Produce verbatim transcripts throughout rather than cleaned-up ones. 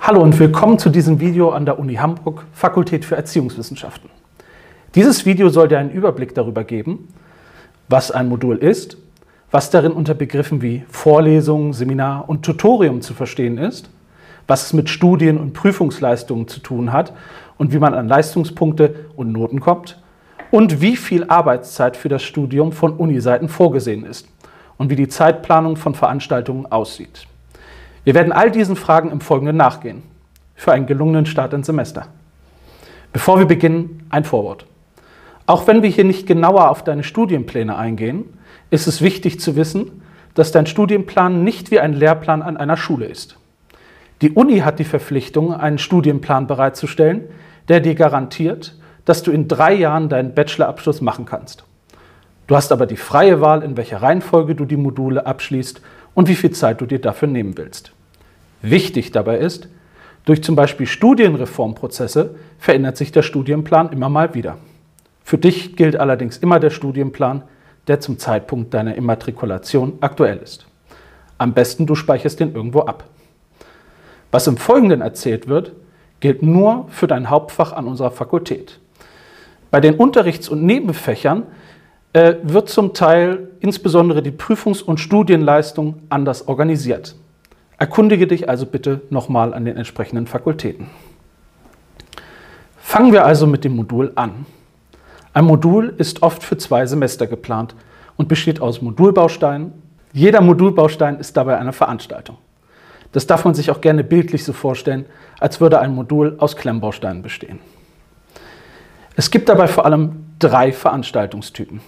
Hallo und willkommen zu diesem Video an der Uni Hamburg, Fakultät für Erziehungswissenschaften. Dieses Video soll dir einen Überblick darüber geben, was ein Modul ist, was darin unter Begriffen wie Vorlesung, Seminar und Tutorium zu verstehen ist, was es mit Studien- und Prüfungsleistungen zu tun hat und wie man an Leistungspunkte und Noten kommt und wie viel Arbeitszeit für das Studium von Uniseiten vorgesehen ist und wie die Zeitplanung von Veranstaltungen aussieht. Wir werden all diesen Fragen im Folgenden nachgehen, für einen gelungenen Start ins Semester. Bevor wir beginnen, ein Vorwort. Auch wenn wir hier nicht genauer auf deine Studienpläne eingehen, ist es wichtig zu wissen, dass dein Studienplan nicht wie ein Lehrplan an einer Schule ist. Die Uni hat die Verpflichtung, einen Studienplan bereitzustellen, der dir garantiert, dass du in drei Jahren deinen Bachelorabschluss machen kannst. Du hast aber die freie Wahl, in welcher Reihenfolge du die Module abschließt und wie viel Zeit du dir dafür nehmen willst. Wichtig dabei ist, durch zum Beispiel Studienreformprozesse verändert sich der Studienplan immer mal wieder. Für dich gilt allerdings immer der Studienplan, der zum Zeitpunkt deiner Immatrikulation aktuell ist. Am besten du speicherst den irgendwo ab. Was im Folgenden erzählt wird, gilt nur für dein Hauptfach an unserer Fakultät. Bei den Unterrichts- und Nebenfächern äh, wird zum Teil insbesondere die Prüfungs- und Studienleistung anders organisiert. Erkundige dich also bitte nochmal an den entsprechenden Fakultäten. Fangen wir also mit dem Modul an. Ein Modul ist oft für zwei Semester geplant und besteht aus Modulbausteinen. Jeder Modulbaustein ist dabei eine Veranstaltung. Das darf man sich auch gerne bildlich so vorstellen, als würde ein Modul aus Klemmbausteinen bestehen. Es gibt dabei vor allem drei Veranstaltungstypen.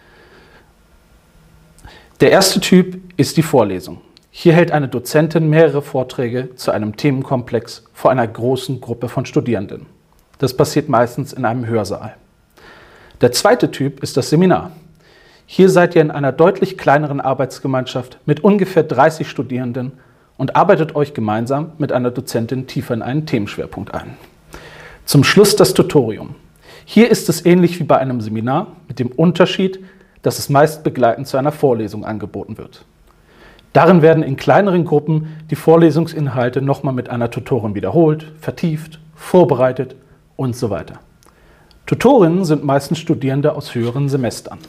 Der erste Typ ist die Vorlesung. Hier hält eine Dozentin mehrere Vorträge zu einem Themenkomplex vor einer großen Gruppe von Studierenden. Das passiert meistens in einem Hörsaal. Der zweite Typ ist das Seminar. Hier seid ihr in einer deutlich kleineren Arbeitsgemeinschaft mit ungefähr dreißig Studierenden und arbeitet euch gemeinsam mit einer Dozentin tiefer in einen Themenschwerpunkt ein. Zum Schluss das Tutorium. Hier ist es ähnlich wie bei einem Seminar mit dem Unterschied, dass es meist begleitend zu einer Vorlesung angeboten wird. Darin werden in kleineren Gruppen die Vorlesungsinhalte nochmal mit einer Tutorin wiederholt, vertieft, vorbereitet und so weiter. Tutorinnen sind meistens Studierende aus höheren Semestern.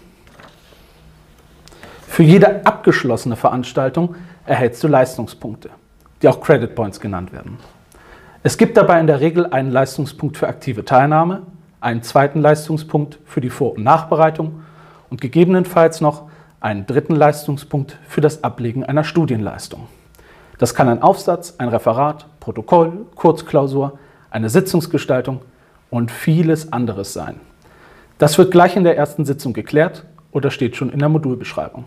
Für jede abgeschlossene Veranstaltung erhältst du Leistungspunkte, die auch Credit Points genannt werden. Es gibt dabei in der Regel einen Leistungspunkt für aktive Teilnahme, einen zweiten Leistungspunkt für die Vor- und Nachbereitung und gegebenenfalls noch einen dritten Leistungspunkt für das Ablegen einer Studienleistung. Das kann ein Aufsatz, ein Referat, Protokoll, Kurzklausur, eine Sitzungsgestaltung und vieles anderes sein. Das wird gleich in der ersten Sitzung geklärt oder steht schon in der Modulbeschreibung.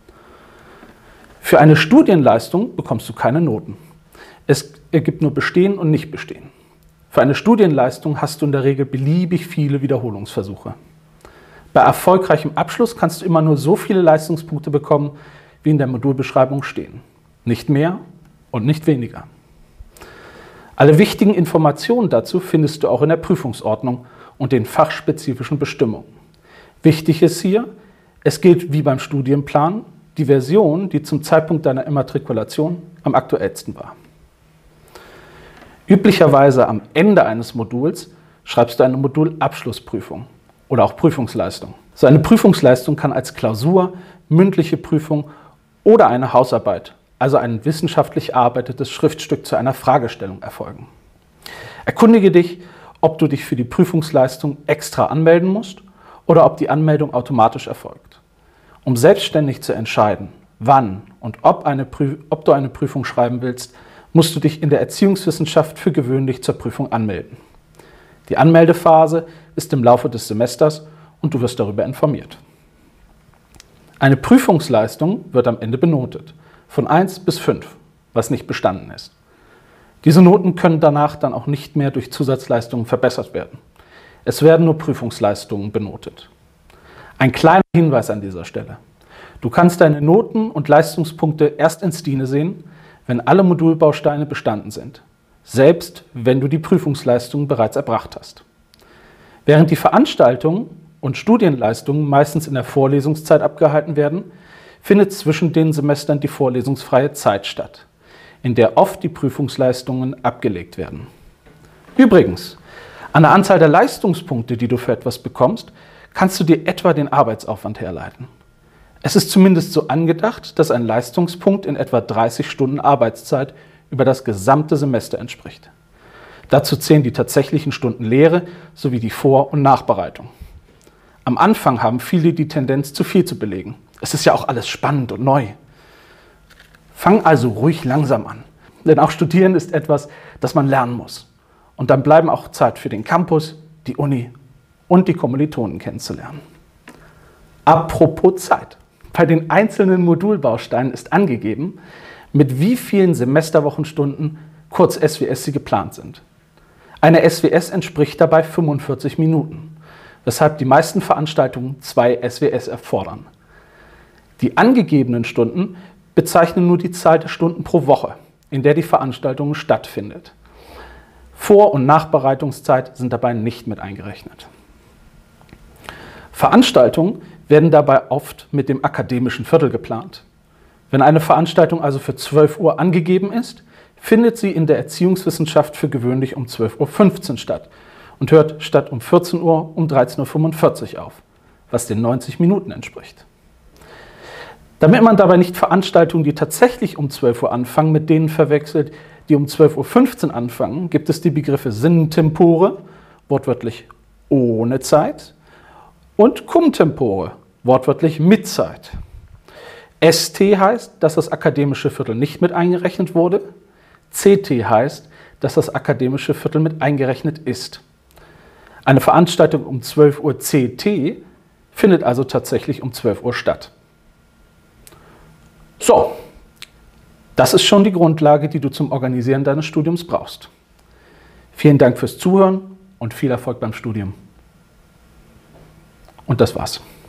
Für eine Studienleistung bekommst du keine Noten. Es ergibt nur Bestehen und Nicht-Bestehen. Für eine Studienleistung hast du in der Regel beliebig viele Wiederholungsversuche. Bei erfolgreichem Abschluss kannst du immer nur so viele Leistungspunkte bekommen, wie in der Modulbeschreibung stehen. Nicht mehr und nicht weniger. Alle wichtigen Informationen dazu findest du auch in der Prüfungsordnung und den fachspezifischen Bestimmungen. Wichtig ist hier, es gilt wie beim Studienplan die Version, die zum Zeitpunkt deiner Immatrikulation am aktuellsten war. Üblicherweise am Ende eines Moduls schreibst du eine Modulabschlussprüfung oder auch Prüfungsleistung. So eine Prüfungsleistung kann als Klausur, mündliche Prüfung oder eine Hausarbeit, also ein wissenschaftlich erarbeitetes Schriftstück zu einer Fragestellung erfolgen. Erkundige dich, ob du dich für die Prüfungsleistung extra anmelden musst oder ob die Anmeldung automatisch erfolgt. Um selbstständig zu entscheiden, wann und ob, eine Prüf- ob du eine Prüfung schreiben willst, musst du dich in der Erziehungswissenschaft für gewöhnlich zur Prüfung anmelden. Die Anmeldephase ist im Laufe des Semesters und du wirst darüber informiert. Eine Prüfungsleistung wird am Ende benotet, von eins bis fünf, was nicht bestanden ist. Diese Noten können danach dann auch nicht mehr durch Zusatzleistungen verbessert werden. Es werden nur Prüfungsleistungen benotet. Ein kleiner Hinweis an dieser Stelle. Du kannst deine Noten und Leistungspunkte erst ins DINE sehen, wenn alle Modulbausteine bestanden sind, selbst wenn du die Prüfungsleistung bereits erbracht hast. Während die Veranstaltungen und Studienleistungen meistens in der Vorlesungszeit abgehalten werden, findet zwischen den Semestern die vorlesungsfreie Zeit statt. in der oft die Prüfungsleistungen abgelegt werden. Übrigens, an der Anzahl der Leistungspunkte, die du für etwas bekommst, kannst du dir etwa den Arbeitsaufwand herleiten. Es ist zumindest so angedacht, dass ein Leistungspunkt in etwa dreißig Stunden Arbeitszeit über das gesamte Semester entspricht. Dazu zählen die tatsächlichen Stunden Lehre sowie die Vor- und Nachbereitung. Am Anfang haben viele die Tendenz, zu viel zu belegen. Es ist ja auch alles spannend und neu. Fang also ruhig langsam an, denn auch Studieren ist etwas, das man lernen muss. Und dann bleiben auch Zeit für den Campus, die Uni und die Kommilitonen kennenzulernen. Apropos Zeit. Bei den einzelnen Modulbausteinen ist angegeben, mit wie vielen Semesterwochenstunden, kurz S W S, sie geplant sind. Eine S W S entspricht dabei fünfundvierzig Minuten, weshalb die meisten Veranstaltungen zwei S W S erfordern. Die angegebenen Stunden bezeichnen nur die Zahl der Stunden pro Woche, in der die Veranstaltung stattfindet. Vor- und Nachbereitungszeit sind dabei nicht mit eingerechnet. Veranstaltungen werden dabei oft mit dem akademischen Viertel geplant. Wenn eine Veranstaltung also für zwölf Uhr angegeben ist, findet sie in der Erziehungswissenschaft für gewöhnlich um zwölf Uhr fünfzehn statt und hört statt um vierzehn Uhr um dreizehn Uhr fünfundvierzig auf, was den neunzig Minuten entspricht. Damit man dabei nicht Veranstaltungen, die tatsächlich um zwölf Uhr anfangen, mit denen verwechselt, die um zwölf Uhr fünfzehn anfangen, gibt es die Begriffe Sinnentempore, wortwörtlich ohne Zeit, und Cum-Tempore, wortwörtlich mit Zeit. S T heißt, dass das akademische Viertel nicht mit eingerechnet wurde. C T heißt, dass das akademische Viertel mit eingerechnet ist. Eine Veranstaltung um zwölf Uhr C T findet also tatsächlich um zwölf Uhr statt. So, das ist schon die Grundlage, die du zum Organisieren deines Studiums brauchst. Vielen Dank fürs Zuhören und viel Erfolg beim Studium. Und das war's.